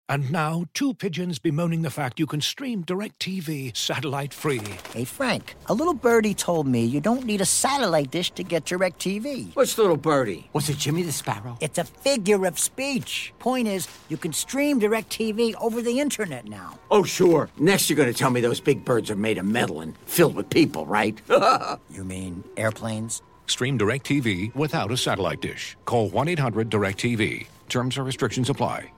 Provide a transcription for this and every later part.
And now, two pigeons bemoaning the fact you can stream DirecTV satellite-free. Hey, Frank, a little birdie told me you don't need a satellite dish to get DirecTV. What's little birdie? Was it Jimmy the Sparrow? It's a figure of speech. Point is, you can stream DirecTV over the internet now. Oh, sure. Next you're going to tell me those big birds are made of metal and filled with people, right? You mean airplanes? Stream DirecTV without a satellite dish. Call 1-800-DirecTV. Terms or restrictions apply.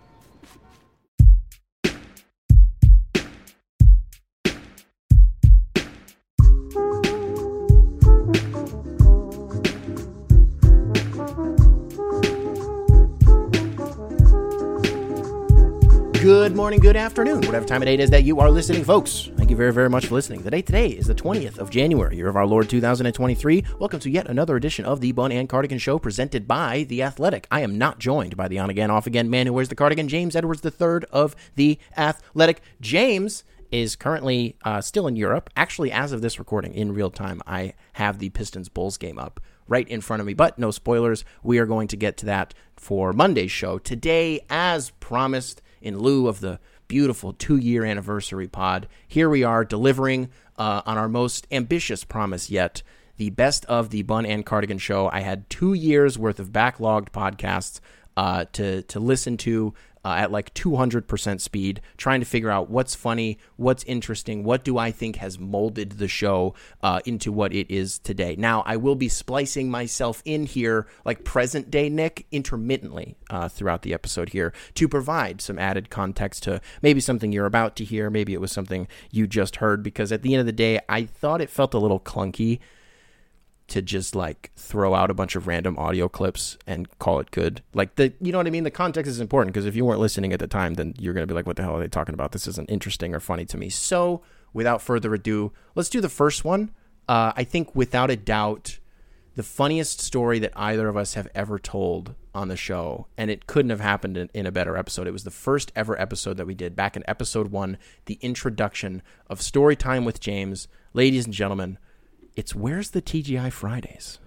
Good morning, good afternoon, whatever time of day it is that you are listening, folks. Thank you very, very much for listening. The date today is the 20th of January, year of our Lord 2023. Welcome to yet another edition of the Bun and Cardigan Show, presented by The Athletic. I am not joined by the on-again, off-again man who wears the cardigan, James Edwards III of The Athletic. James is currently still in Europe. Actually, as of this recording, in real time, I have the Pistons-Bulls game up right in front of me, but no spoilers. We are going to get to that for Monday's show. Today, as promised, in lieu of the beautiful 2-year anniversary pod, here we are delivering on our most ambitious promise yet, the best of the Bun and Cardigan Show. I had 2 years worth of backlogged podcasts to listen to at like 200% speed, trying to figure out what's funny, what's interesting, what do I think has molded the show into what it is today. Now, I will be splicing myself in here, like present day Nick, intermittently throughout the episode here to provide some added context to maybe something you're about to hear, maybe it was something you just heard, because at the end of the day, I thought it felt a little clunky to just like throw out a bunch of random audio clips and call it good. Like, you know what I mean? The context is important, because if you weren't listening at the time, then you're going to be like, what the hell are they talking about? This isn't interesting or funny to me. So without further ado, let's do the first one. I think without a doubt, the funniest story that either of us have ever told on the show, and it couldn't have happened in a better episode. It was the first ever episode that we did back in episode 1, the introduction of Storytime with James. Ladies and gentlemen, it's Where's the TGI Fridays?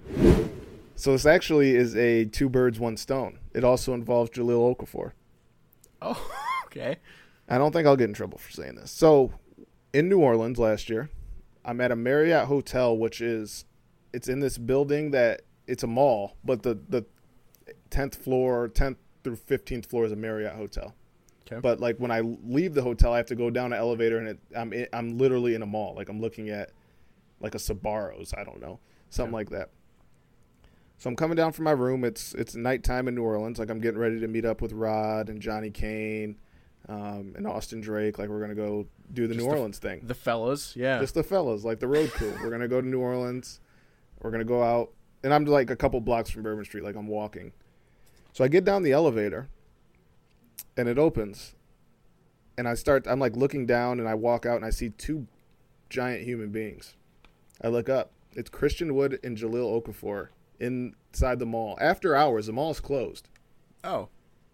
So this actually is a two birds, one stone. It also involves Jahlil Okafor. Oh, okay. I don't think I'll get in trouble for saying this. So in New Orleans last year, I'm at a Marriott hotel, it's in this building that it's a mall, but the 10th through 15th floor is a Marriott hotel. Okay. But like when I leave the hotel, I have to go down an elevator, and I'm literally in a mall. Like I'm looking at like a Sbarro's, I don't know, something like that. So I'm coming down from my room. It's nighttime in New Orleans. Like I'm getting ready to meet up with Rod and Johnny Kane and Austin Drake. Like we're going to go do the New Orleans thing. The fellas, yeah. Just the fellas, like the road crew. We're going to go to New Orleans. We're going to go out. And I'm like a couple blocks from Bourbon Street. Like I'm walking. So I get down the elevator and it opens. And I'm like looking down, and I walk out and I see two giant human beings. I look up. It's Christian Wood and Jahlil Okafor inside the mall. After hours, the mall's closed. Oh.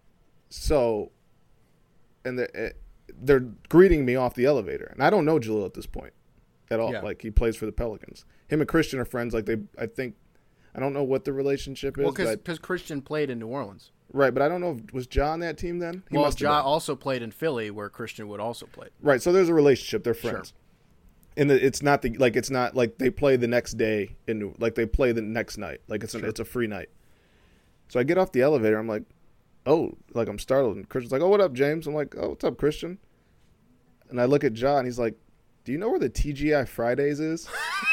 So, and they're greeting me off the elevator. And I don't know Jahlil at this point at all. Yeah. Like, he plays for the Pelicans. Him and Christian are friends. Like, I don't know what the relationship is. Well, because Christian played in New Orleans. Right, but I don't know. Was Ja on that team then? Well, Ja also played in Philly, where Christian Wood also played. Right, so there's a relationship. They're friends. Sure. And it's not like they play the next day like they play the next night. Like it's a free night. So I get off the elevator. I'm like, oh, like I'm startled. And Christian's like, oh, what up, James? I'm like, oh, what's up, Christian? And I look at John. He's like, do you know where the TGI Fridays is?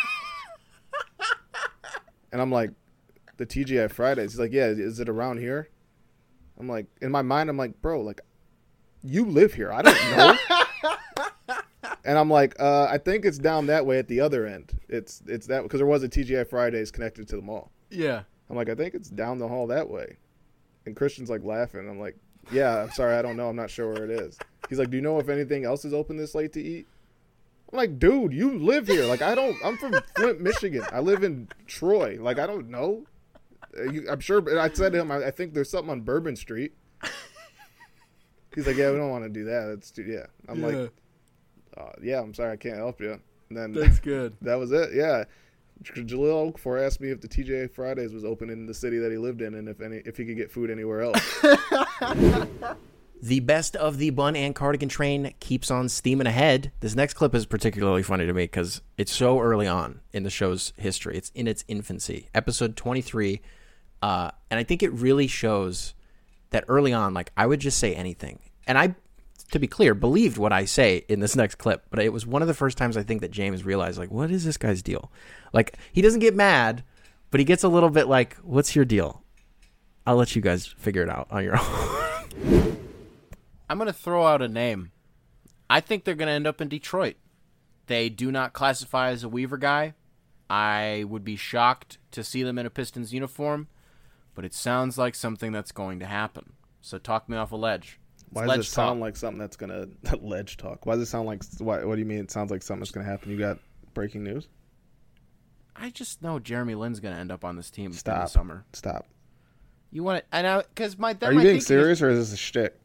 And I'm like, the TGI Fridays? He's like, yeah. Is it around here? I'm like, in my mind, I'm like, bro, like, you live here. I don't know. And I'm like, I think it's down that way at the other end. It's that, because there was a TGI Fridays connected to the mall. Yeah. I'm like, I think it's down the hall that way. And Christian's like laughing. I'm like, yeah, I'm sorry, I don't know. I'm not sure where it is. He's like, do you know if anything else is open this late to eat? I'm like, dude, you live here. Like, I'm from Flint, Michigan. I live in Troy. Like, I don't know. I'm sure. I said to him, I think there's something on Bourbon Street. He's like, yeah, we don't want to do that. Yeah. I'm like, yeah, I'm sorry, I can't help you. And then that's good. That was it. Yeah. Jahlil Okafor asked me if the TGI Fridays was open in the city that he lived in, and if he could get food anywhere else. The best of the Bun and Cardigan train keeps on steaming ahead. This next clip is particularly funny to me because it's so early on in the show's history. It's in its infancy. Episode 23. And I think it really shows that early on, like, I would just say anything. And I, to be clear, believed what I say in this next clip. But it was one of the first times I think that James realized, like, what is this guy's deal? Like, he doesn't get mad, but he gets a little bit like, what's your deal? I'll let you guys figure it out on your own. I'm going to throw out a name. I think they're going to end up in Detroit. They do not classify as a Weaver guy. I would be shocked to see them in a Pistons uniform, but it sounds like something that's going to happen. So talk me off a ledge. Why does it sound like something that's going to ledge talk? Why does it sound like what do you mean it sounds like something that's going to happen? You got breaking news? I just know Jeremy Lin's going to end up on this team in Stop. the summer. Stop. You want to? I know because my. Are you being serious or is this a shtick?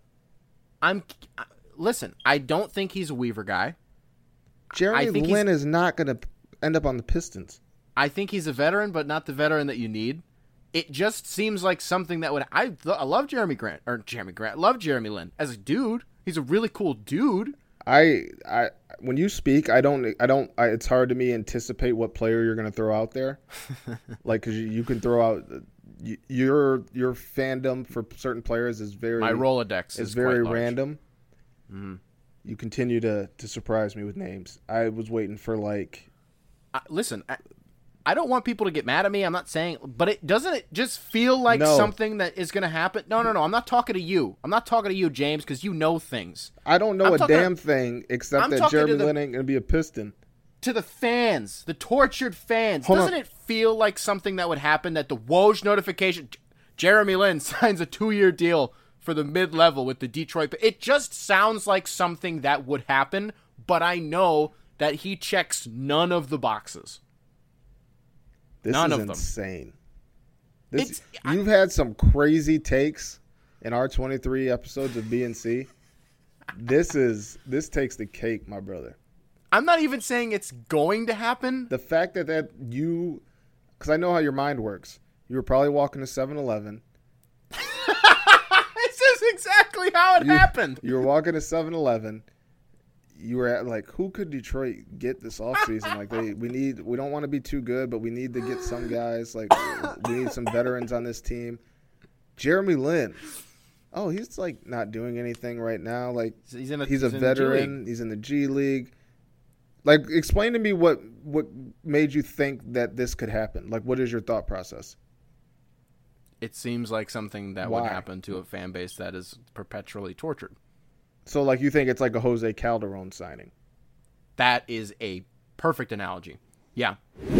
Listen, I don't think he's a Weaver guy. Jeremy Lin is not going to end up on the Pistons. I think he's a veteran, but not the veteran that you need. It just seems like something that would. I love Jeremy Grant. Love Jeremy Lin as a dude. He's a really cool dude. I when you speak, it's hard to me anticipate what player you're going to throw out there. Like, because you can throw out your fandom for certain players is very, my Rolodex is very quite large. random. Mm-hmm. You continue to surprise me with names. I was waiting for like. Listen, I don't want people to get mad at me. I'm not saying, but it just feel like something that is going to happen. No. I'm not talking to you. I'm not talking to you, James, because you know things. I don't know a damn thing except that Jeremy Lin ain't going to be a Piston. To the fans, the tortured fans. Doesn't it feel like something that would happen that the Woj notification, Jeremy Lin signs a 2-year deal for the mid-level with the Detroit. It just sounds like something that would happen, but I know that he checks none of the boxes. None of them. Insane. You've had some crazy takes in our 23 episodes of BNC. This takes the cake, my brother. I'm not even saying it's going to happen. The fact that because I know how your mind works. You were probably walking to 7-Eleven. This is exactly how it happened. You were walking to 7-Eleven. You were at like, who could Detroit get this offseason? Like we don't want to be too good, but we need to get some guys. Like we need some veterans on this team. Jeremy Lin. Oh, he's like not doing anything right now. Like he's a veteran. He's in the G League. Like, explain to me what made you think that this could happen. Like, what is your thought process? It seems like something that would happen to a fan base that is perpetually tortured. So, like, you think it's like a Jose Calderon signing? That is a perfect analogy. Yeah.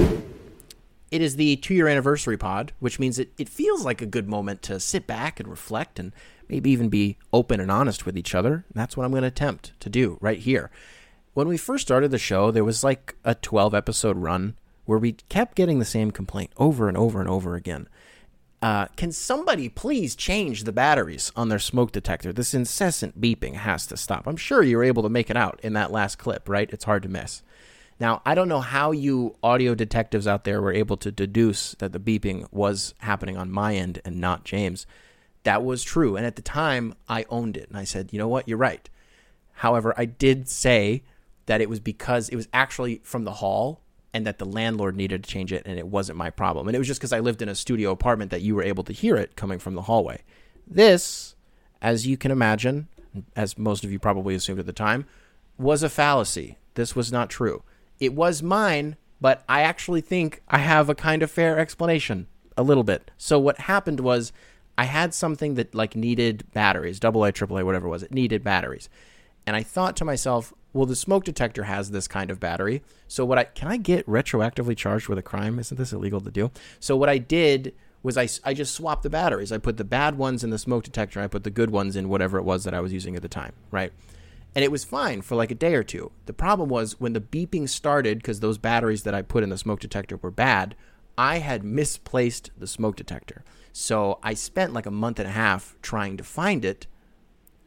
It is the 2-year anniversary pod, which means it feels like a good moment to sit back and reflect and maybe even be open and honest with each other. And that's what I'm going to attempt to do right here. When we first started the show, there was like a 12-episode run where we kept getting the same complaint over and over and over again. Can somebody please change the batteries on their smoke detector? This incessant beeping has to stop. I'm sure you were able to make it out in that last clip, right? It's hard to miss. Now, I don't know how you audio detectives out there were able to deduce that the beeping was happening on my end and not James. That was true. And at the time, I owned it. And I said, you know what? You're right. However, I did say that it was because it was actually from the hall and that the landlord needed to change it and it wasn't my problem. And it was just because I lived in a studio apartment that you were able to hear it coming from the hallway. This, as you can imagine, as most of you probably assumed at the time, was a fallacy. This was not true. It was mine, but I actually think I have a kind of fair explanation, a little bit. So what happened was I had something that like needed batteries, AA, AAA, whatever it was. It needed batteries. And I thought to myself, well, the smoke detector has this kind of battery. So can I get retroactively charged with a crime? Isn't this illegal to do? So what I did was I just swapped the batteries. I put the bad ones in the smoke detector and I put the good ones in whatever it was that I was using at the time, right? And it was fine for like a day or two. The problem was when the beeping started, because those batteries that I put in the smoke detector were bad, I had misplaced the smoke detector. So I spent like a month and a half trying to find it.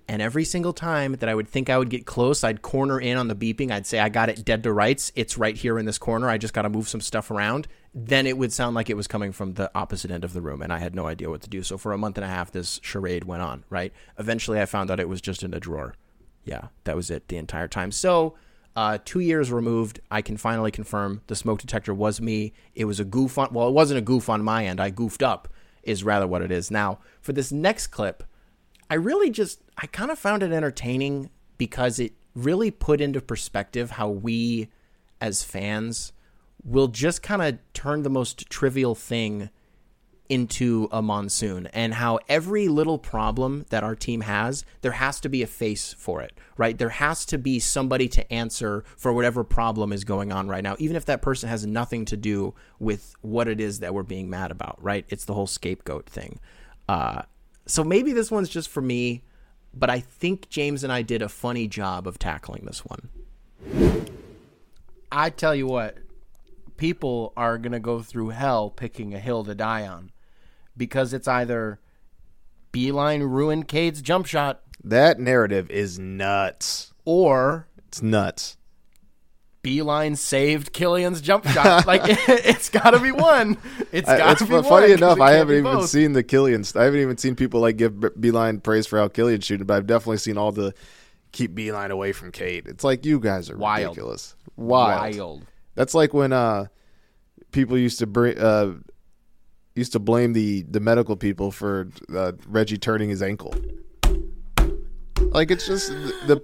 And every single time that I would think I would get close, I'd corner in on the beeping. I'd say, I got it dead to rights. It's right here in this corner. I just got to move some stuff around. Then it would sound like it was coming from the opposite end of the room, and I had no idea what to do. So for a month and a half, this charade went on, right? Eventually, I found out it was just in a drawer. Yeah, that was it the entire time. So 2 years removed, I can finally confirm the smoke detector was me. It was a goof on, well, it wasn't a goof on my end. I goofed up is rather what it is. Now, for this next clip, I kind of found it entertaining because it really put into perspective how we as fans will just kind of turn the most trivial thing into a monsoon, and how every little problem that our team has, there has to be a face for it, right? There has to be somebody to answer for whatever problem is going on right now, even if that person has nothing to do with what it is that we're being mad about, right? It's the whole scapegoat thing. So maybe this one's just for me, but I think James and I did a funny job of tackling this one. I tell you what, people are going to go through hell picking a hill to die on, because it's either Beeline ruined Cade's jump shot. That narrative is nuts. Or it's nuts. Beeline saved Killian's jump shot. Like, it's got to be one. It's got to be one. Funny enough, I haven't even seen the Killian. I haven't even seen people like give Beeline praise for how Killian shooting, but I've definitely seen all the keep Beeline away from Cade. It's like, you guys are ridiculous. Wild. That's like when people used to blame the medical people for Reggie turning his ankle. Like, it's just the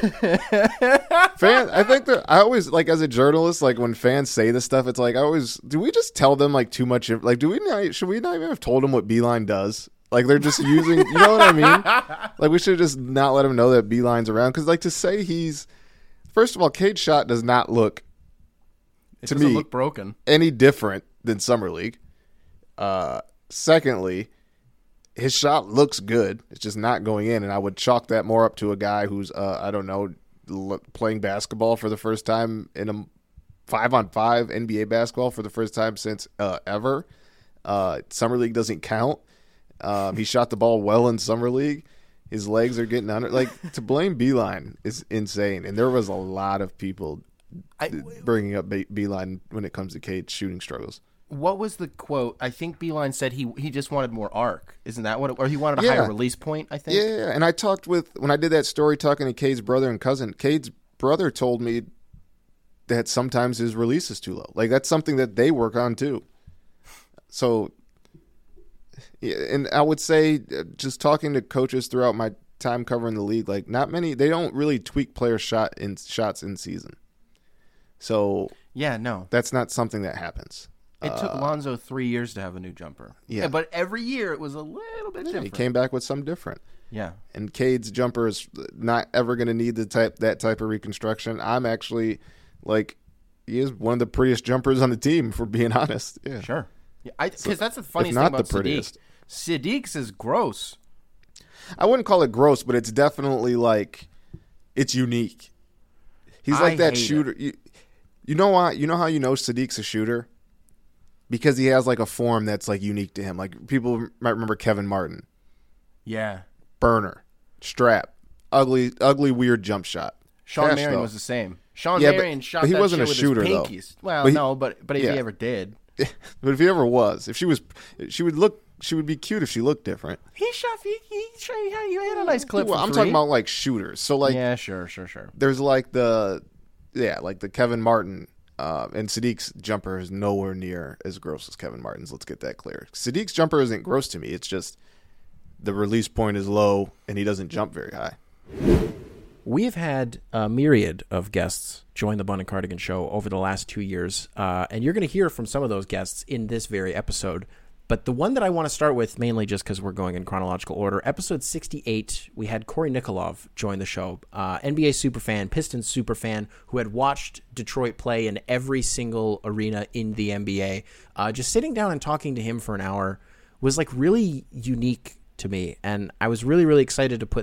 fan. I think that I always, like, as a journalist, like when fans say this stuff, it's like, do we just tell them like too much? Like, should we not even have told them what Beeline does? Like, they're just using, you know what I mean? Like, we should just not let them know that Beeline's around, because like to say first of all, Cade's shot does not look, to me, look broken, any different than Summer League. Secondly, his shot looks good. It's just not going in, and I would chalk that more up to a guy who's, I don't know, playing basketball for the first time in a 5-on-5 NBA basketball for the first time since ever. Summer League doesn't count. He shot the ball well in Summer League. His legs are getting under. Like, to blame Beeline is insane, and there was a lot of people bringing up Beeline when it comes to Cade's shooting struggles. What was the quote? I think Beeline said he just wanted more arc. Isn't that what? Or he wanted a higher release point, I think. Yeah, and I talked when I did that story talking to Cade's brother and cousin, Cade's brother told me that sometimes his release is too low. Like, that's something that they work on too. So, and I would say, just talking to coaches throughout my time covering the league, like, not many, they don't really tweak player shots in season. So, yeah, no. That's not something that happens. It took Lonzo 3 years to have a new jumper. Yeah, but every year it was a little bit different. He came back with something different. Yeah. And Cade's jumper is not ever going to need that type of reconstruction. I'm actually, like, he is one of the prettiest jumpers on the team, for being honest. Yeah. Sure. Yeah, because that's the funniest thing about Sadiq. Sadiq's is gross. I wouldn't call it gross, but it's definitely, like, it's unique. He's like that shooter. You know why? You know how you know Sadiq's a shooter? Because he has, like, a form that's, like, unique to him. Like, people might remember Kevin Martin. Yeah. Burner. Strap. Ugly, weird jump shot. Sean Marion was the same. Sean Marion shot that shit with his pinkies. Well, but if he ever did. But if he ever was. If she would be cute if she looked different. He had a nice clip. Well, I'm talking about, like, shooters. So, like, yeah, sure. There's, like, the Kevin Martin. And Sadiq's jumper is nowhere near as gross as Kevin Martin's. Let's get that clear. Sadiq's jumper isn't gross to me. It's just the release point is low and he doesn't jump very high. We have had a myriad of guests join the Bun and Cardigan Show over the last 2 years, and you're going to hear from some of those guests in this very episode. But the one that I want to start with, mainly just because we're going in chronological order, episode 68, we had Corey Nikolov join the show, NBA superfan, Pistons superfan, who had watched Detroit play in every single arena in the NBA. Just sitting down and talking to him for an hour was, like, really unique to me, and I was really, really excited to put that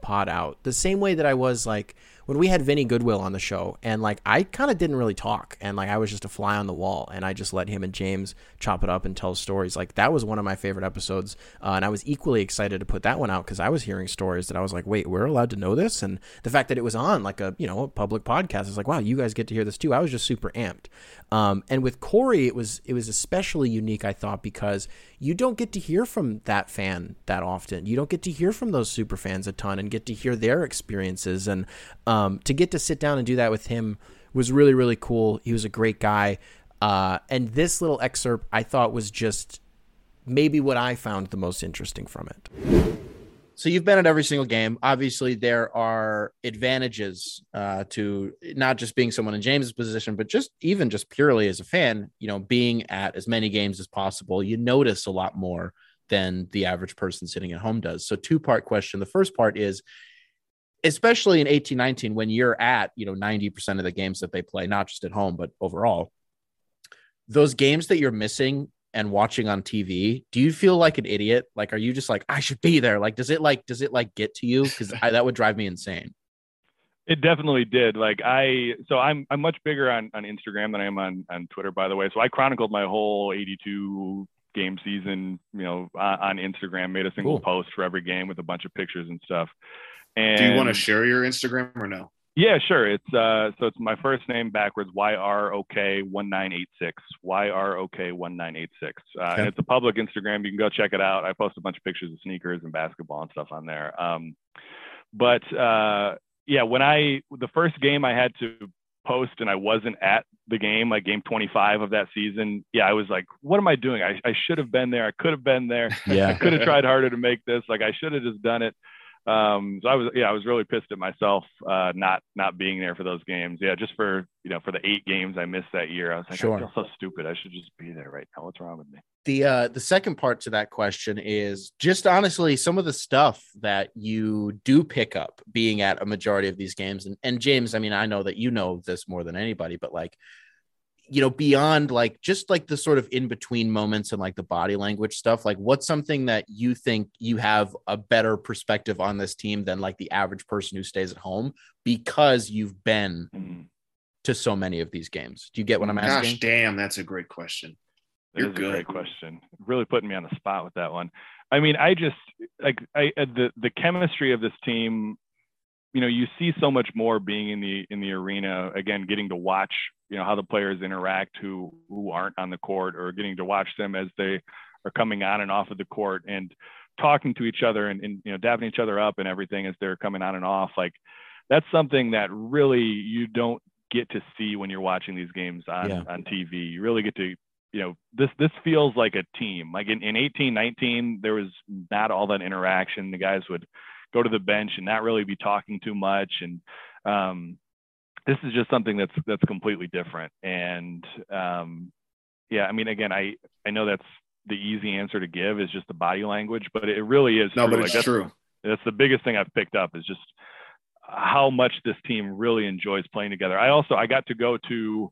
pod out the same way that I was like when we had Vinny Goodwill on the show, and like I kind of didn't really talk, and like I was just a fly on the wall, and I just let him and James chop it up and tell stories. Like that was one of my favorite episodes, and I was equally excited to put that one out because I was hearing stories that I was like, wait, we're allowed to know this? And the fact that it was on like a a public podcast is like, wow, you guys get to hear this too. I was just super amped. And with Corey, it was especially unique, I thought, because you don't get to hear from that fan that often. You don't get to hear from those super fans a ton and get to hear their experiences. And to get to sit down and do that with him was really, really cool. He was a great guy. And this little excerpt I thought was just maybe what I found the most interesting from it. So you've been at every single game. Obviously, there are advantages to not just being someone in James's position, but just purely as a fan, being at as many games as possible. You notice a lot more than the average person sitting at home does. So 2-part question. The first part is, especially in 18-19, when you're at 90% of the games that they play, not just at home, but overall, those games that you're missing and watching on TV, do you feel like an idiot? Like, are you just like, I should be there? Like, does it get to you? Because that would drive me insane. It definitely did. Like I'm much bigger on Instagram than I am on Twitter, by the way. So I chronicled my whole 82 game season, on Instagram, made a single post for every game with a bunch of pictures and stuff. And do you want to share your Instagram or no? Yeah, sure. It's so it's my first name backwards, YROK1986, YROK1986. And it's a public Instagram. You can go check it out. I post a bunch of pictures of sneakers and basketball and stuff on there. When the first game I had to post and I wasn't at the game, like game 25 of that season, I was like, what am I doing? I should have been there. I could have been there. I could have tried harder to make this. Like I should have just done it. So I was really pissed at myself, not being there for those games. Yeah. Just for the 8 games I missed that year, I was like, I feel so stupid. I should just be there right now. What's wrong with me? The second part to that question is just honestly, some of the stuff that you do pick up being at a majority of these games. And James, I mean, I know that you know this more than anybody, but like, beyond like just like the sort of in between moments and like the body language stuff, like what's something that you think you have a better perspective on this team than like the average person who stays at home because you've been to so many of these games? Do you get what I'm asking? Gosh, damn, that's a great question. You're good. A great question. Really putting me on the spot with that one. I mean, I just like the chemistry of this team. You see so much more being in the arena, again, getting to watch, how the players interact who aren't on the court, or getting to watch them as they are coming on and off of the court and talking to each other and dapping each other up and everything as they're coming on and off. Like that's something that really you don't get to see when you're watching these games on TV. You really get to, this feels like a team. Like in 18-19, there was not all that interaction. The guys would go to the bench and not really be talking too much. And this is just something that's completely different. And I mean, again, I know that's the easy answer to give is just the body language, but it really is. No, true. but it's true. That's the biggest thing I've picked up is just how much this team really enjoys playing together. I got to go to,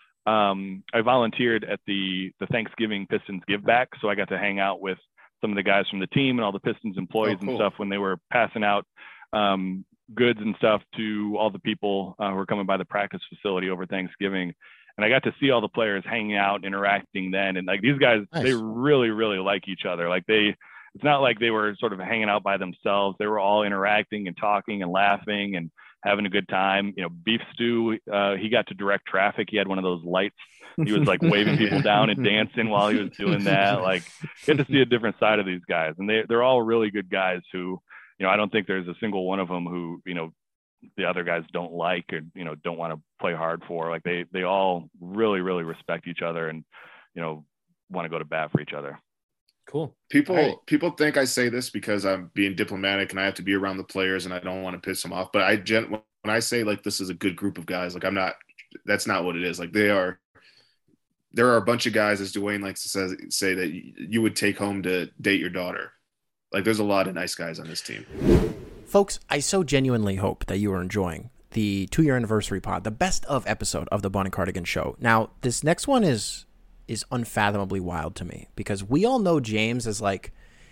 I volunteered at the Thanksgiving Pistons Give Back. So I got to hang out with some of the guys from the team and all the Pistons employees and stuff when they were passing out goods and stuff to all the people who were coming by the practice facility over Thanksgiving. And I got to see all the players hanging out, interacting then. And like these guys, They really, really like each other. Like it's not like they were sort of hanging out by themselves. They were all interacting and talking and laughing and having a good time. Beef Stew, he got to direct traffic. He had one of those lights. He was like waving people down and dancing while he was doing that. Like get to see a different side of these guys. And they're all really good guys who, I don't think there's a single one of them who, the other guys don't like or, don't want to play hard for. Like they all really, really respect each other and, want to go to bat for each other. Cool. People think I say this because I'm being diplomatic and I have to be around the players and I don't want to piss them off. But when I say like this is a good group of guys, like that's not what it is. Like there are a bunch of guys, as Dwayne likes to say that you would take home to date your daughter. Like there's a lot of nice guys on this team. Folks, I so genuinely hope that you are enjoying the 2-year anniversary pod, the best of episode of the Bun and Cardigan Show. Now, this next one is unfathomably wild to me because we all know James as like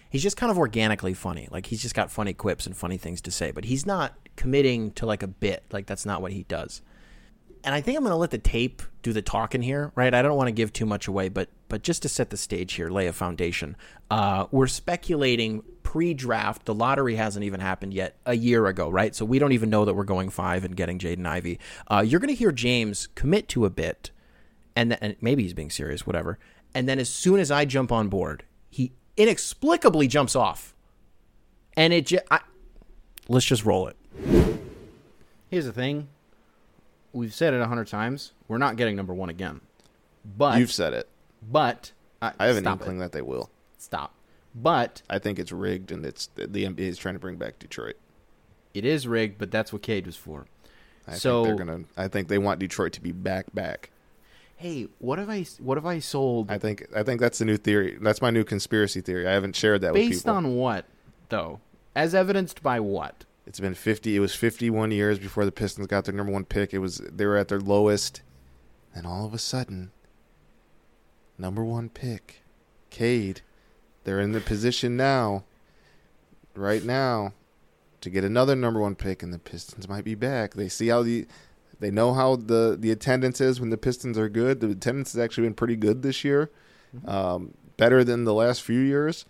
He's just kind of organically funny. Like, he's just got funny quips and funny things to say, but he's not committing to like a bit. Like, that's not what he does. And I think I'm going to let the tape do the talking here, right? I don't want to give too much away, but just to set the stage here, lay a foundation. We're speculating pre-draft. The lottery hasn't even happened yet a year ago, right? So we don't even know that we're going 5 and getting Jaden Ivey. You're going to hear James commit to a bit, and maybe he's being serious, whatever. And then as soon as I jump on board, he inexplicably jumps off. And let's just roll it. Here's the thing. We've said it 100 times. We're not getting number 1 again. But You've said it. But I have an inkling that they will. Stop. But I think it's rigged, and it's the NBA is trying to bring back Detroit. It is rigged, but that's what Cade was for. I think they want Detroit to be back. Hey, what have I sold? I think that's the new theory. That's my new conspiracy theory. I haven't shared that with people. Based on what, though? As evidenced by what? It's been 50. It was 51 years before the Pistons got their number 1 pick. They were at their lowest, and all of a sudden, number 1 pick, Cade. They're in the position now, right now, to get another number 1 pick, and the Pistons might be back. They see how they know how the attendance is when the Pistons are good. The attendance has actually been pretty good this year, better than the last few years.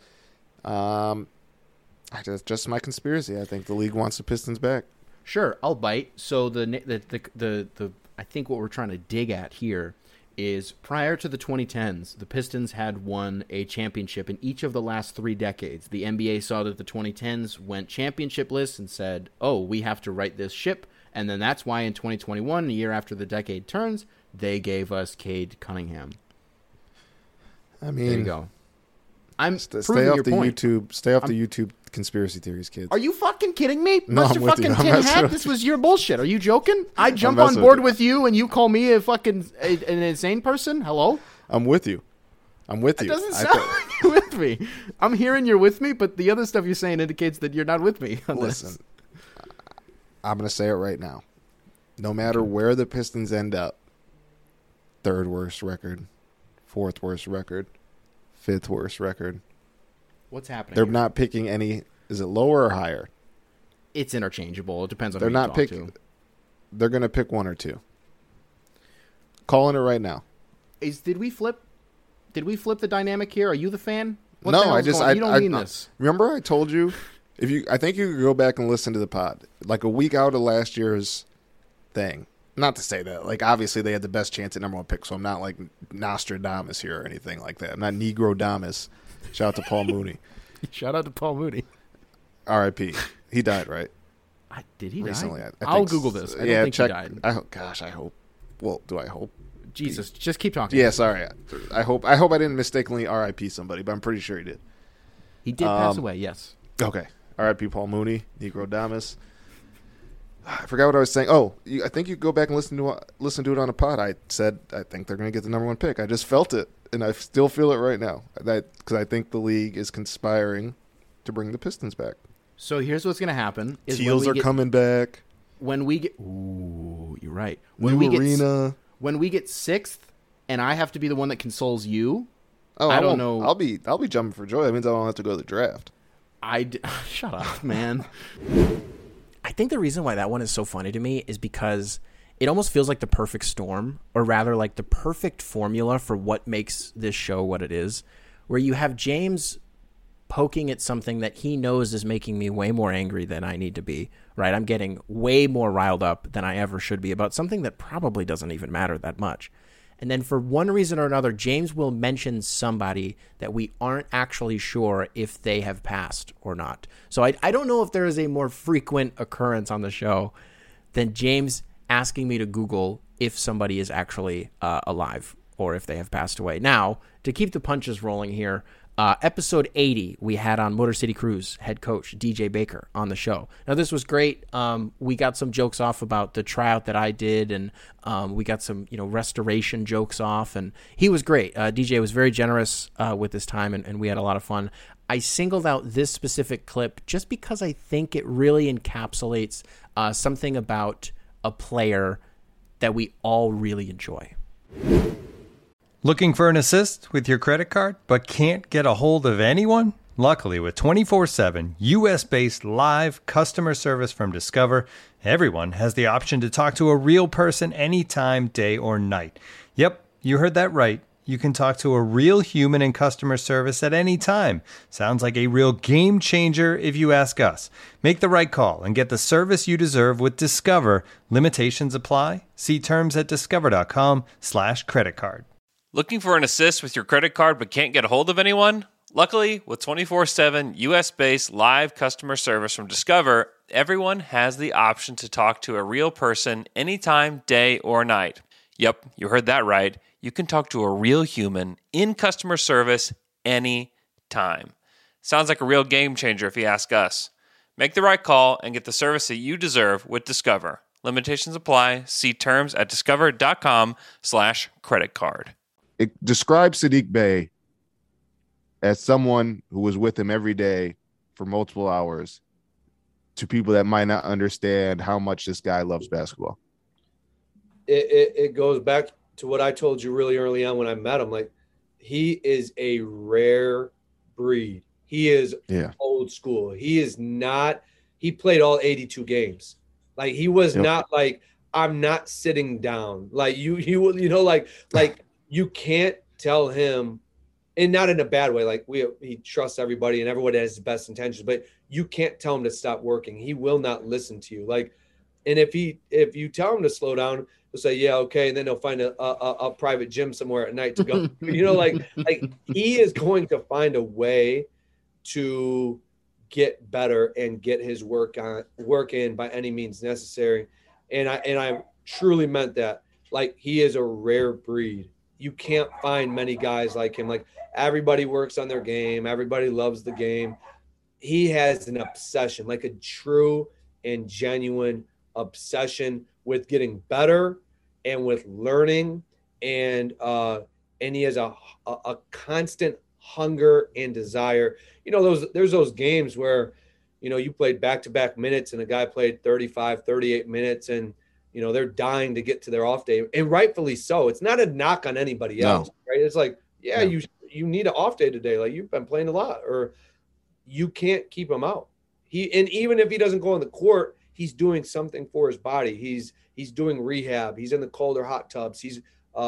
That's just my conspiracy. I think the league wants the Pistons back. Sure, I'll bite. So I think what we're trying to dig at here is prior to the 2010s, the Pistons had won a championship in each of the last 3 decades. The NBA saw that the 2010s went championship-less and said, "Oh, we have to right this ship." And then that's why in 2021, a year after the decade turns, they gave us Cade Cunningham. I mean, there you go. I'm stay proving off your the point. YouTube. Stay off the YouTube conspirasi theories, kids. Are you fucking kidding me? No, Must I'm your with you. fucking I'm tin messing hat? with This you. was your bullshit. Are you joking? I jump I'm on messing board with with you and you call me a fucking an insane person? Hello? I'm with you. It doesn't sound like you're with me. I'm hearing you're with me, but the other stuff you're saying indicates that you're not with me on this. Listen, I'm going to say it right now. No matter where the Pistons end up, 3rd worst record, 4th worst record, 5th worst record. What's happening? They're here? not picking any. Is it lower or higher? It's interchangeable. It depends on They're who not you picking. talk to. They're going to pick 1 or 2. Calling it right now. Did we flip the dynamic here? Are you the fan? What No, the hell's I just going on? You don't I mean this. Remember, I told you I think you could go back and listen to the pod like a week out of last year's thing. Not to say that, like, obviously they had the best chance at number 1 pick, so I'm not like Nostradamus here or anything like that. I'm not Negro-damus. Shout out to Paul Mooney. Shout out to Paul Mooney. R.I.P. He died, right? Did he Recently, die? I I'll think Google this. I yeah, don't think check. he died. I hope. Well, do I hope? Jesus, just keep talking. Yeah, sorry. I hope I didn't mistakenly R.I.P. somebody, but I'm pretty sure he did. He did pass away, yes. Okay. R.I.P. Paul Mooney, Negro-damus. I forgot what I was saying. Oh, I think you go back and listen to it on a pod. I said I think they're going to get the number 1 pick. I just felt it, and I still feel it right now. Because I think the league is conspiring to bring the Pistons back. So here's what's going to happen: Teals are coming back. When we get, ooh, you're right. New arena. When we get 6th, and I have to be the one that consoles you. Oh, I don't know. I'll be jumping for joy. That means I don't have to go to the draft. Shut up, man. I think the reason why that one is so funny to me is because it almost feels like the perfect storm, or rather like the perfect formula for what makes this show what it is, where you have James poking at something that he knows is making me way more angry than I need to be, right? I'm getting way more riled up than I ever should be about something that probably doesn't even matter that much. And then for one reason or another, James will mention somebody that we aren't actually sure if they have passed or not. So I don't know if there is a more frequent occurrence on the show than James asking me to Google if somebody is actually alive or if they have passed away. Now, to keep the punches rolling here, episode 80, we had on Motor City Cruise head coach DJ Baker on the show. Now, this was great. We got some jokes off about the tryout that I did, and we got some restoration jokes off, and he was great. DJ was very generous with his time, and we had a lot of fun. I singled out this specific clip just because I think it really encapsulates something about a player that we all really enjoy. Looking for an assist with your credit card but can't get a hold of anyone? Luckily, with 24/7 US-based live customer service from Discover, everyone has the option to talk to a real person anytime, day or night. Yep, you heard that right. You can talk to a real human in customer service at any time. Sounds like a real game changer if you ask us. Make the right call and get the service you deserve with Discover. Limitations apply. See terms at discover.com/creditcard. Looking for an assist with your credit card but can't get a hold of anyone? Luckily, with 24/7 US-based live customer service from Discover, everyone has the option to talk to a real person anytime, day or night. Yep, you heard that right. You can talk to a real human in customer service anytime. Sounds like a real game changer if you ask us. Make the right call and get the service that you deserve with Discover. Limitations apply. See terms at discover.com/creditcard. It describes Sadiq Bey as someone who was with him every day for multiple hours to people that might not understand how much this guy loves basketball. It goes back to what I told you really early on when I met him. Like, he is a rare breed. He is old school. He is not – he played all 82 games. Like, he was not like, I'm not sitting down. Like, you know, like you can't tell him – and not in a bad way. Like, he trusts everybody and everyone has his best intentions, but you can't tell him to stop working. He will not listen to you. Like, and if you tell him to slow down, he'll say, yeah, okay. And then he'll find a private gym somewhere at night to go, you know, like he is going to find a way to get better and get his work in by any means necessary. And I truly meant that. Like, he is a rare breed. You can't find many guys like him. Like, everybody works on their game. Everybody loves the game. He has an obsession, like a true and genuine obsession with getting better and with learning. And he has a constant hunger and desire. You know, there's those games where, you know, you played back-to-back minutes and a guy played 35, 38 minutes and, you know, they're dying to get to their off day, and rightfully so. It's not a knock on anybody else, right? It's like, you need an off day today. Like, you've been playing a lot, or you can't keep him out. And even if he doesn't go on the court, he's doing something for his body. He's doing rehab. He's in the cold or hot tubs. He's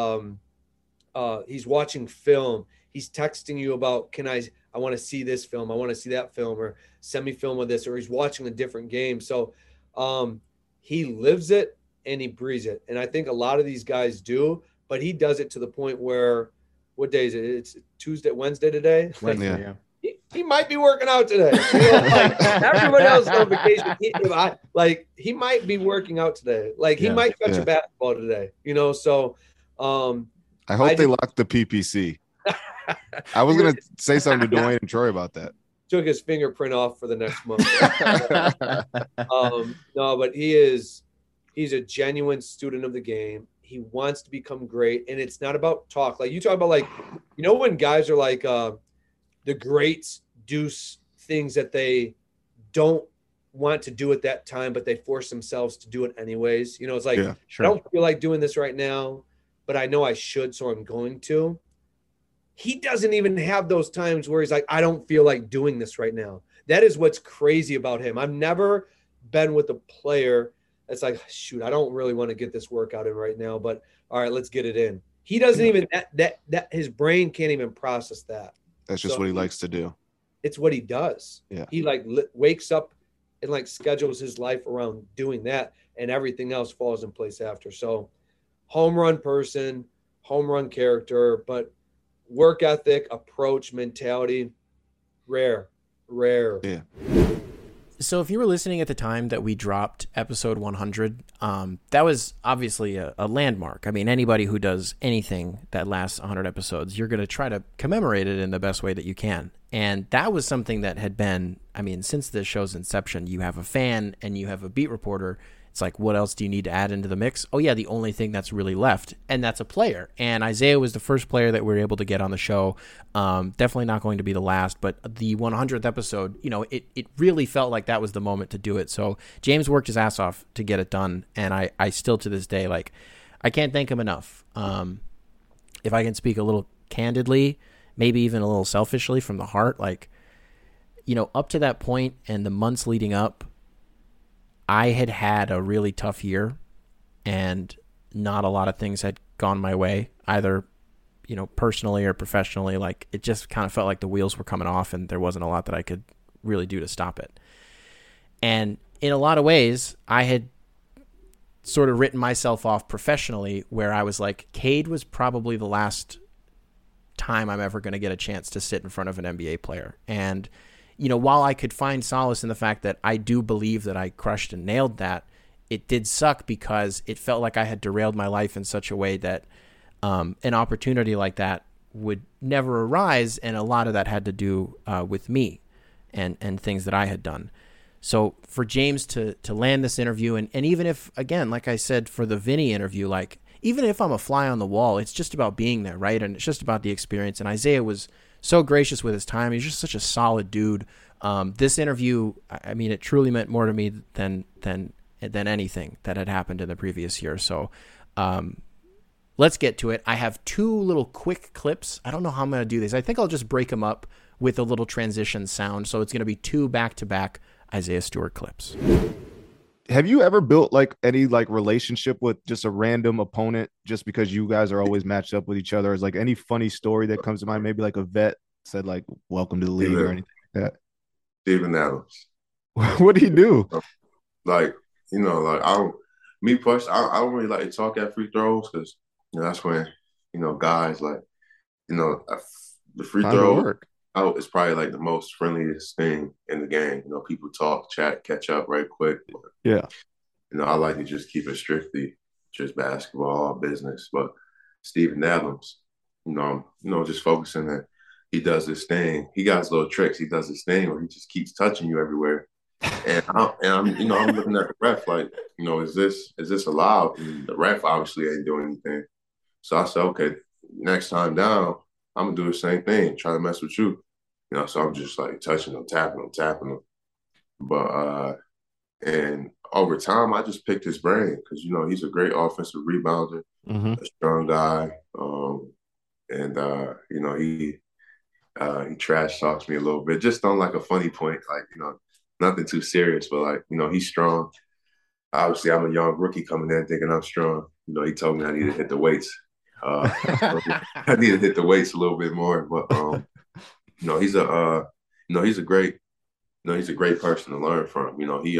watching film. He's texting you about, I want to see this film. I want to see that film, or send me film of this, or he's watching a different game. So he lives it and he breathes it. And I think a lot of these guys do, but he does it to the point where, what day is it? It's Wednesday today? Wednesday, yeah. He might be working out today. You know, like, everyone else on vacation. He might be working out today. Like, he might catch a basketball today. You know, so I hope they lock the PPC. I was gonna say something to Dwayne and Troy about that. Took his fingerprint off for the next month. No, but he's a genuine student of the game. He wants to become great, and it's not about talk. Like, you talk about, like, you know, when guys are like the greats do things that they don't want to do at that time, but they force themselves to do it anyways. You know, it's like, I don't feel like doing this right now, but I know I should, so I'm going to. He doesn't even have those times where he's like, I don't feel like doing this right now. That is what's crazy about him. I've never been with a player that's like, shoot, I don't really want to get this workout in right now, but all right, let's get it in. He doesn't even, that his brain can't even process that. That's just what he likes to do. It's what he does. Yeah. He wakes up and schedules his life around doing that, and everything else falls in place after. So home run person, home run character, but work ethic, approach, mentality, rare. Yeah. So if you were listening at the time that we dropped episode 100, that was obviously a landmark. I mean, anybody who does anything that lasts 100 episodes, you're going to try to commemorate it in the best way that you can. And that was something that had been, I mean, since the show's inception, you have a fan and you have a beat reporter. It's like, what else do you need to add into the mix? Oh, yeah, the only thing that's really left, and that's a player. And Isaiah was the first player that we were able to get on the show. Definitely not going to be the last, but the 100th episode, you know, it really felt like that was the moment to do it. So James worked his ass off to get it done, and I still to this day, like, I can't thank him enough. If I can speak a little candidly, maybe even a little selfishly from the heart, like, up to that point and the months leading up, I had a really tough year, and not a lot of things had gone my way, either, personally or professionally. Like, it just kind of felt like the wheels were coming off and there wasn't a lot that I could really do to stop it. And in a lot of ways, I had sort of written myself off professionally, where I was like, Cade was probably the last time I'm ever going to get a chance to sit in front of an NBA player. And, while I could find solace in the fact that I do believe that I crushed and nailed that, it did suck because it felt like I had derailed my life in such a way that an opportunity like that would never arise. And a lot of that had to do with me and things that I had done. So for James to land this interview, and even if, again, like I said, for the Vinny interview, like, even if I'm a fly on the wall, it's just about being there, right? And it's just about the experience. And Isaiah was so gracious with his time. He's just such a solid dude. This interview, I mean, it truly meant more to me than anything that had happened in the previous year. So let's get to it. I have 2 little quick clips. I don't know how I'm going to do this. I think I'll just break them up with a little transition sound. So it's going to be 2 back-to-back Isaiah Stewart clips. Have you ever built like any like relationship with just a random opponent just because you guys are always matched up with each other? Is like any funny story that comes to mind? Maybe like a vet said like, welcome to the league or anything like that? Steven Adams. What do you do? Like, like I don't really like to talk at free throws because that's when, guys like, the free throw out is probably like the most friendliest thing in the game. People talk, chat, catch up right quick. Yeah. I like to just keep it strictly just basketball, business. But Steven Adams, just focusing that he does this thing. He got his little tricks. He does this thing where he just keeps touching you everywhere. And I'm looking at the ref like, is this allowed? And the ref obviously ain't doing anything. So I said, okay, next time down, I'm gonna do the same thing, try to mess with you. So I'm just like touching him, tapping him. But and over time I just picked his brain because he's a great offensive rebounder, a strong guy. He trash talks me a little bit, just on like a funny point, like, nothing too serious, but like, he's strong. Obviously I'm a young rookie coming in thinking I'm strong. He told me I need to hit the weights. I need to hit the weights a little bit more, but he's a great person to learn from.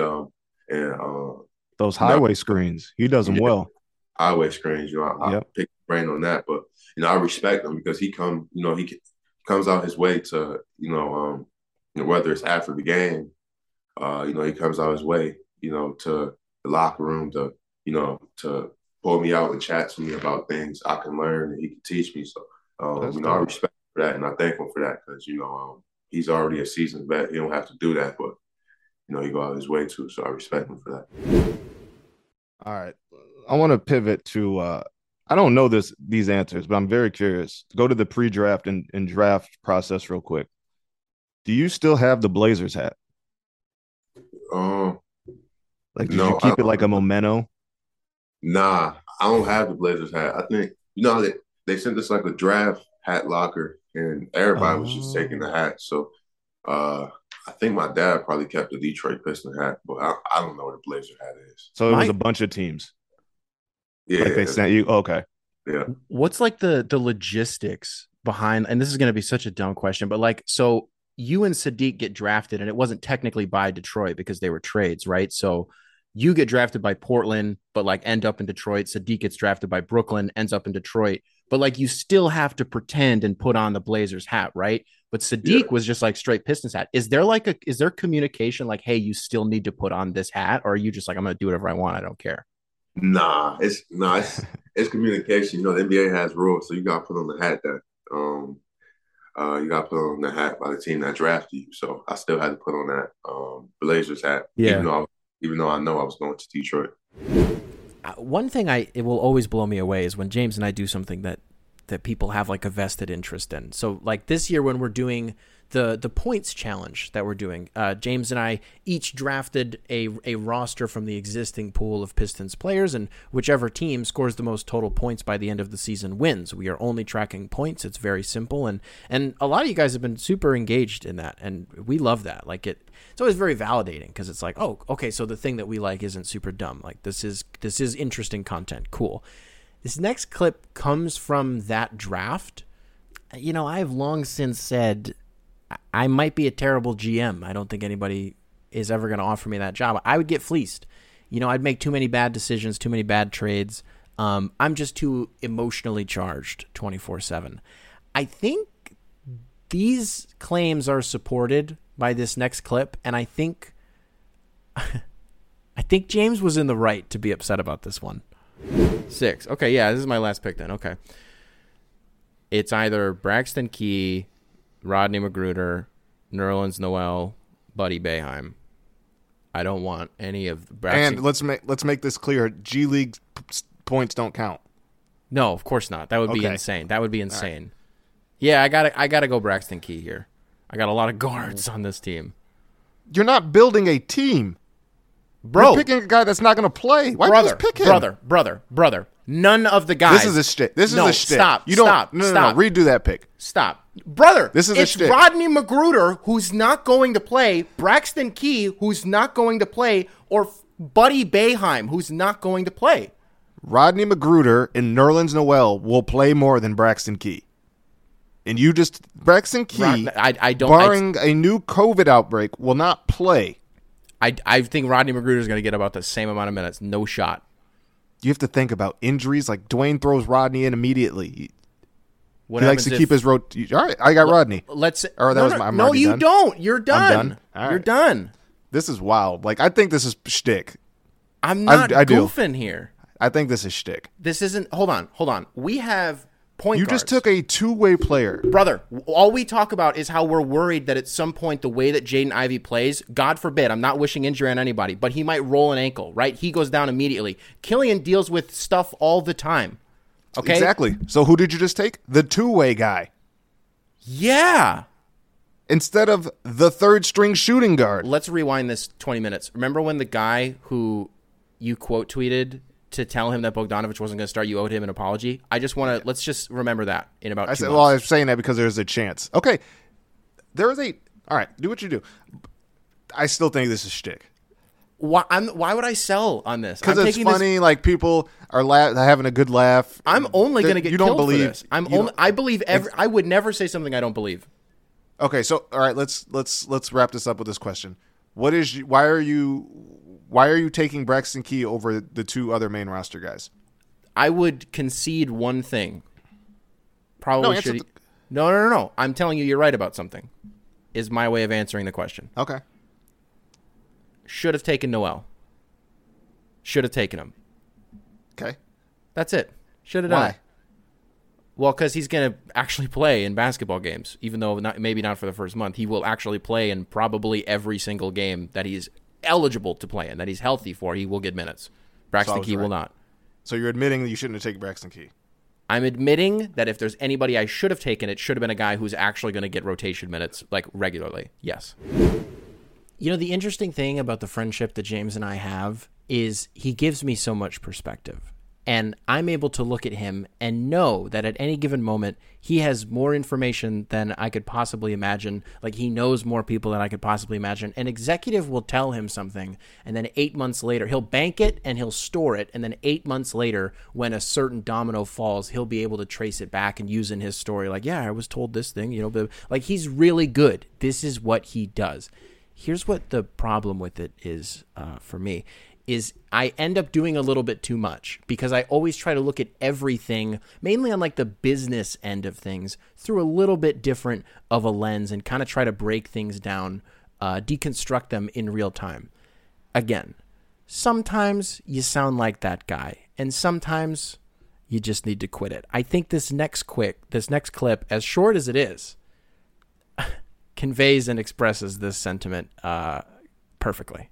Those highway screens, he does them well. Highway screens, I pick the brain on that, but I respect him because he comes out his way to whether it's after the game, he comes out his way, to the locker room to pull me out and chat to me about things I can learn and he can teach me. So, I respect him for that, and I thank him for that because, he's already a seasoned vet. He don't have to do that, but, he go out his way too. So I respect him for that. All right. I want to pivot to, I don't know these answers, but I'm very curious. Go to the pre-draft and draft process real quick. Do you still have the Blazers hat? Did you keep it like a memento? Nah, I don't have the Blazers hat. I think, they sent us like a draft hat locker and everybody was just taking the hat. So I think my dad probably kept the Detroit Pistons hat, but I don't know what a Blazer hat is. So it was a bunch of teams. Yeah. Like they sent you? Okay. Yeah. What's like the logistics behind, and this is going to be such a dumb question, but like, so you and Sadiq get drafted and it wasn't technically by Detroit because they were trades, right? So you get drafted by Portland, but like end up in Detroit. Sadiq gets drafted by Brooklyn, ends up in Detroit. But like you still have to pretend and put on the Blazers hat, right? But Sadiq was just like straight Pistons hat. Is there communication like, hey, you still need to put on this hat? Or are you just like, I'm going to do whatever I want, I don't care? Nah, it's communication. The NBA has rules, so you got to put on the hat that you got to put on the hat by the team that drafted you. So I still had to put on that Blazers hat, even though I know I was going to Detroit. One thing it will always blow me away is when James and I do something that that people have like a vested interest in. So like this year when we're doing the points challenge that we're doing, James and I each drafted a roster from the existing pool of Pistons players, and whichever team scores the most total points by the end of the season wins. We are only tracking points. It's very simple, and a lot of you guys have been super engaged in that, and we love that. Like it's always very validating because it's like, oh, okay, so the thing that we like isn't super dumb. Like this is interesting content. Cool. This next clip comes from that draft. You know, I have long since said I might be a terrible GM. I don't think anybody is ever going to offer me that job. I would get fleeced. You know, I'd make too many bad decisions, too many bad trades. I'm just too emotionally charged 24/7. I think these claims are supported by this next clip, and I think James was in the right to be upset about this one. 6. Okay, yeah, this is my last pick then. Okay. It's either Braxton Key, Rodney Magruder, Nerlens Noel, Buddy Boeheim. I don't want any of the Braxton. And let's make this clear. G League points don't count. No, of course not. That would be insane. That would be insane. Right. Yeah, I gotta go Braxton Key here. I got a lot of guards on this team. You're not building a team. Bro. You're picking a guy that's not going to play. Why don't you just pick him? Brother. None of the guys. This is a shtick. This is a shtick. Stop. You don't. Stop. No. Redo that pick. Stop. Brother, this is a shtick. It's Rodney Magruder who's not going to play, Braxton Key who's not going to play, or Buddy Boeheim who's not going to play. Rodney Magruder and Nerlens Noel will play more than Braxton Key. And you just Braxton Key, I don't, barring a new COVID outbreak, will not play. I think Rodney Magruder is going to get about the same amount of minutes. No shot. You have to think about injuries. Like Dwayne throws Rodney in immediately. What he likes to keep his road. All right, I got Rodney. Let's. I'm you done. don't. You're done. I'm done. All You're right. done. This is wild. Like I think this is shtick. I'm not I goofing here. I think this is shtick. This isn't. Hold on. We have point You guards. just took a two-way player. Brother, all we talk about is how we're worried that at some point the way that Jaden Ivey plays, God forbid, I'm not wishing injury on anybody, but he might roll an ankle, right? He goes down immediately. Killian deals with stuff all the time. Okay? Exactly. So who did you just take? The two-way guy. Yeah. Instead of the third-string shooting guard. Let's rewind this 20 minutes. Remember when the guy who you quote tweeted to tell him that Bogdanović wasn't going to start, you owed him an apology? I just want to, let's just remember that in about 2 months. Well, I was saying that because there's a chance. Okay. All right, do what you do. I still think this is shtick. Why would I sell on this? Because it's funny, like people are having a good laugh. I'm only going to get killed for this. I believe I would never say something I don't believe. Okay, so all right, let's wrap this up with this question. Why are you taking Braxton Key over the two other main roster guys? I would concede one thing. Probably No. I'm telling you, you're right about something. Is my way of answering the question. Okay. Should have taken Noel. Should have taken him. Okay. That's it. Should have done it. Why? Well, because he's going to actually play in basketball games, even though maybe not for the first month. He will actually play in probably every single game that he's eligible to play in, that he's healthy for. He will get minutes. Braxton Key will not. So you're admitting that you shouldn't have taken Braxton Key? I'm admitting that if there's anybody I should have taken, it should have been a guy who's actually going to get rotation minutes like regularly. Yes. You know, the interesting thing about the friendship that James and I have is he gives me so much perspective. And I'm able to look at him and know that at any given moment, he has more information than I could possibly imagine. Like, he knows more people than I could possibly imagine. An executive will tell him something, and then 8 months later, he'll bank it and he'll store it. And then 8 months later, when a certain domino falls, he'll be able to trace it back and use in his story. Like, yeah, I was told this thing, you know, but like, he's really good. This is what he does. Here's what the problem with it is for me. Is I end up doing a little bit too much because I always try to look at everything, mainly on like the business end of things, through a little bit different of a lens and kind of try to break things down, deconstruct them in real time. Again, sometimes you sound like that guy, and sometimes you just need to quit it. I think this next clip, as short as it is, conveys and expresses this sentiment perfectly.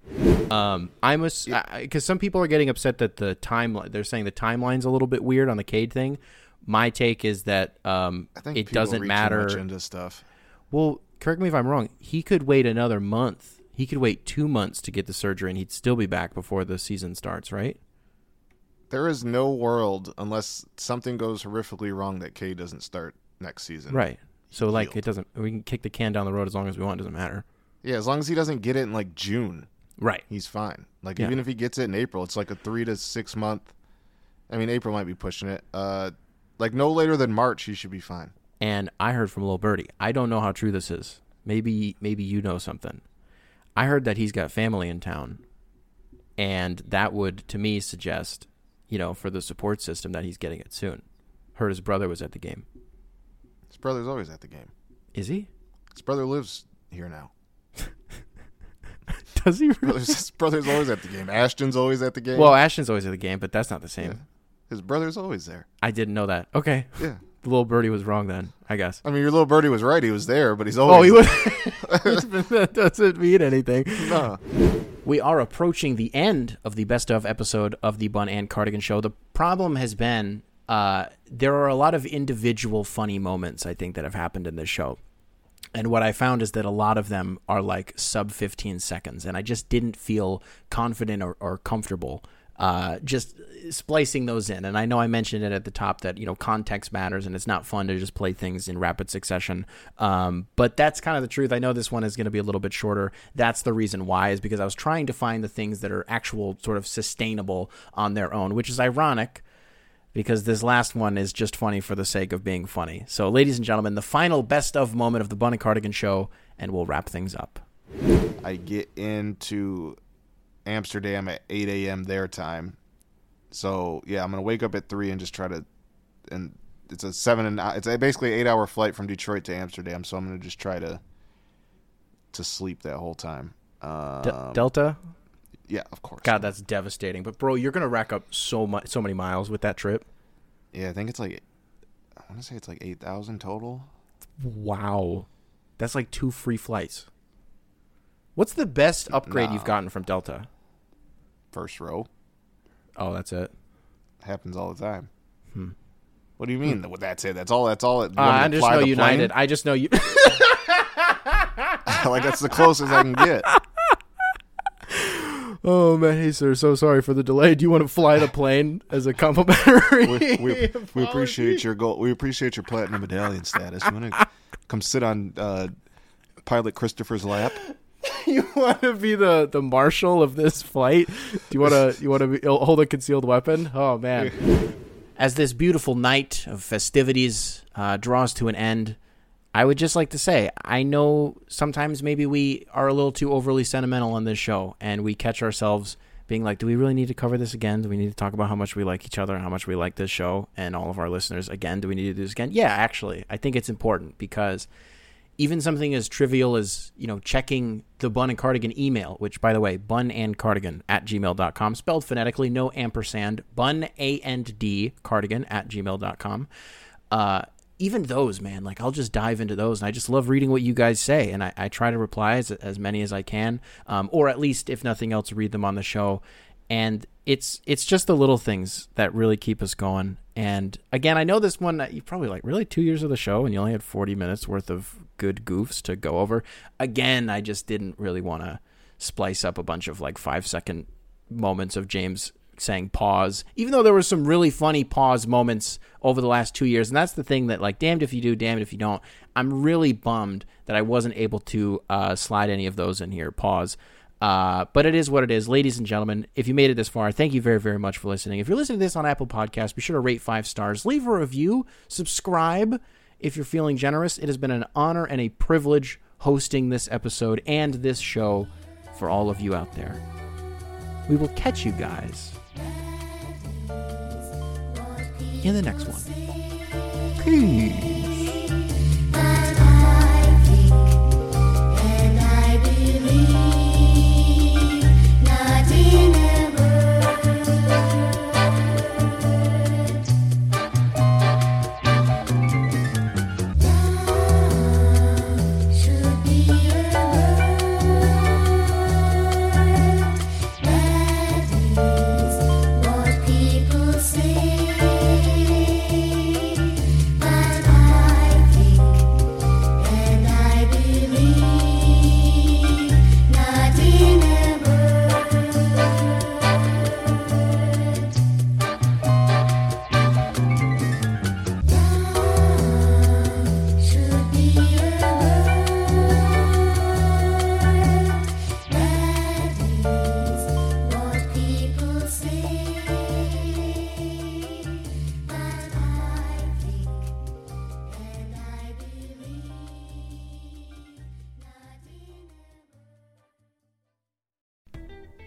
Because some people are getting upset that they're saying the timeline's a little bit weird on the Cade thing. My take is that I think it people doesn't read matter. too much into stuff. Well, correct me if I'm wrong. He could wait another month. He could wait 2 months to get the surgery, and he'd still be back before the season starts, right? There is no world, unless something goes horrifically wrong, that K doesn't start next season. Right. So, like, it doesn't. We can kick the can down the road as long as we want. It doesn't matter. Yeah, as long as he doesn't get it in, like, June. Right. He's fine. Like, Yeah. even if he gets it in April, it's like a 3 to 6 month. I mean, April might be pushing it. Like, no later than March, he should be fine. And I heard from Lil Birdie. I don't know how true this is. Maybe you know something. I heard that he's got family in town, and that would, to me, suggest, for the support system that he's getting it soon. Heard his brother was at the game. His brother's always at the game. Is he? His brother lives here now. Does he really? His brother's always at the game. Ashton's always at the game. Well, Ashton's always at the game, but that's not the same. Yeah. His brother's always there. I didn't know that. Okay. Yeah. Little Birdie was wrong then, I guess. I mean, your little birdie was right. He was there, but he's always... Oh, he was... That doesn't mean anything. No. We are approaching the end of the best of episode of the Bun and Cardigan Show. The problem has been there are a lot of individual funny moments, I think, that have happened in this show. And what I found is that a lot of them are like sub 15 seconds. And I just didn't feel confident or comfortable just splicing those in. And I know I mentioned it at the top that, context matters and it's not fun to just play things in rapid succession. But that's kind of the truth. I know this one is going to be a little bit shorter. That's the reason why, is because I was trying to find the things that are actual sort of sustainable on their own, which is ironic because this last one is just funny for the sake of being funny. So, ladies and gentlemen, the final best of moment of the Bun and Cardigan Show, and we'll wrap things up. I get into Amsterdam at 8 a.m. their time. So, yeah, I'm going to wake up at 3 and just try to, and it's basically an 8-hour flight from Detroit to Amsterdam, so I'm going to just try to sleep that whole time. Delta? Yeah, of course. God, that's devastating. But, bro, you're going to rack up so many miles with that trip. Yeah, I think it's like, I want to say it's like 8,000 total. Wow. That's like 2 free flights. What's the best upgrade you've gotten from Delta? First row. Oh, that's it. Happens all the time. What do you mean? That's it. That's all. That's all. I just know United. I just know you. Like that's the closest I can get. Oh man, hey sir, so sorry for the delay. Do you want to fly the plane as a complimentary? We appreciate your goal. We appreciate your platinum medallion status. You want to come sit on pilot Christopher's lap? You want to be the marshal of this flight? Do you want to hold a concealed weapon? Oh man! As this beautiful night of festivities draws to an end, I would just like to say, I know sometimes maybe we are a little too overly sentimental on this show, and we catch ourselves being like, do we really need to cover this again? Do we need to talk about how much we like each other and how much we like this show and all of our listeners again? Do we need to do this again? Yeah, actually, I think it's important because even something as trivial as, checking the Bun and Cardigan email, which, by the way, bunandcardigan@gmail.com, spelled phonetically, no ampersand, bun-and-d cardigan@gmail.com. Even those, man, like I'll just dive into those, and I just love reading what you guys say, and I try to reply as many as I can, or at least, if nothing else, read them on the show. And it's just the little things that really keep us going. And again, I know this one, you probably like, really 2 years of the show, and you only had 40 minutes worth of good goofs to go over. Again, I just didn't really want to splice up a bunch of like 5-second moments of James saying pause, even though there were some really funny pause moments over the last 2 years. And that's the thing that, like, damned if you do, damned if you don't. I'm really bummed that I wasn't able to slide any of those in here. Pause. But it is what it is. Ladies and gentlemen, if you made it this far, thank you very, very much for listening. If you're listening to this on Apple Podcasts, be sure to rate 5 stars, leave a review, subscribe if you're feeling generous. It has been an honor and a privilege hosting this episode and this show for all of you out there. We will catch you guys in the next one. Peace.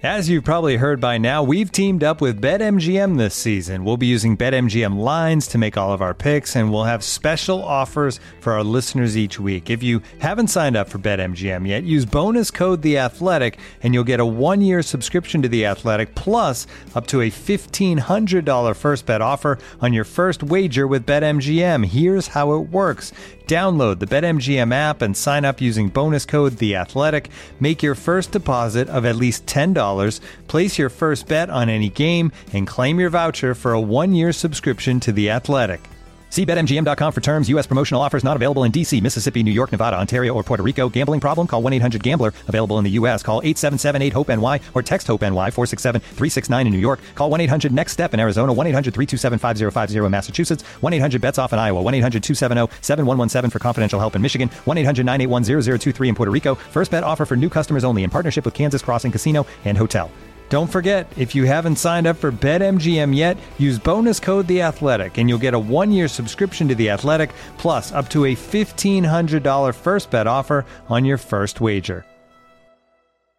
As you've probably heard by now, we've teamed up with BetMGM this season. We'll be using BetMGM lines to make all of our picks, and we'll have special offers for our listeners each week. If you haven't signed up for BetMGM yet, use bonus code The Athletic, and you'll get a 1-year subscription to The Athletic, plus up to a $1,500 first bet offer on your first wager with BetMGM. Here's how it works. Download the BetMGM app and sign up using bonus code The Athletic. Make your first deposit of at least $10. Place your first bet on any game and claim your voucher for a 1-year subscription to The Athletic. See BetMGM.com for terms. U.S. promotional offers not available in D.C., Mississippi, New York, Nevada, Ontario, or Puerto Rico. Gambling problem? Call 1-800-GAMBLER. Available in the U.S. Call 877-8-HOPE-NY or text HOPE-NY 467-369 in New York. Call 1-800-NEXT-STEP in Arizona. 1-800-327-5050 in Massachusetts. 1-800-BETS-OFF in Iowa. 1-800-270-7117 for confidential help in Michigan. 1-800-981-0023 in Puerto Rico. First bet offer for new customers only in partnership with Kansas Crossing Casino and Hotel. Don't forget, if you haven't signed up for BetMGM yet, use bonus code The Athletic, and you'll get a 1-year subscription to The Athletic, plus up to a $1,500 first bet offer on your first wager.